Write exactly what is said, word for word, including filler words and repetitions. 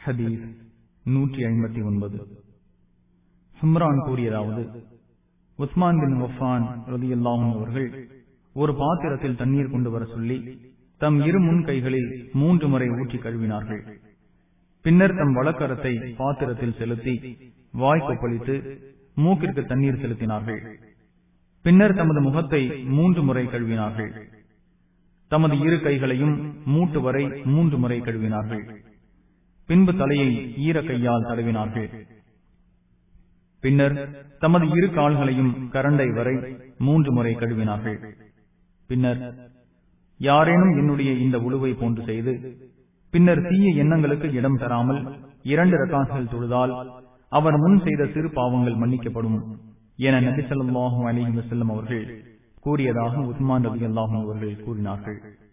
ஹதீஸ் நூற்றி ஐம்பத்தி ஒன்பது. ஹும்ரான் கூறியதாவது, உஸ்மான் பின் வஃபான் ரலியல்லாஹு அன்ஹு அவர்கள் ஒரு பாத்திரத்தில் தண்ணீர் கொண்டு வர சொல்லி தம் இரு முன் கைகளில் மூன்று முறை ஊற்றி கழுவினார்கள். பின்னர் தம் வலக்கரத்தை பாத்திரத்தில் செலுத்தி வாய் கொப்பளித்து மூக்கிற்கு தண்ணீர் செலுத்தினார்கள். பின்னர் தமது முகத்தை மூன்று முறை கழுவினார்கள். தமது இரு கைகளையும் மூட்டு வரை மூன்று முறை கழுவினார்கள். பின்பு தலையை ஈர கையால் தடவினார்கள். பின்னர் தமது இரு கால்களையும் கரண்டை வரை மூன்று முறை கழுவினார்கள். பின்னர், யாரேனும் என்னுடைய இந்த உழுவை போன்று செய்து பின்னர் தீய எண்ணங்களுக்கு இடம் தராமல் இரண்டு ரக்காத்துகள் தொழுதால் அவர் முன் செய்த சிறு பாவங்கள் மன்னிக்கப்படும் என நபி ஸல்லல்லாஹு அலைஹி வஸல்லம் அவர்கள் கூறியதாக உஸ்மான் ரலியல்லாஹு அன்ஹு அவர்கள் கூறினார்கள்.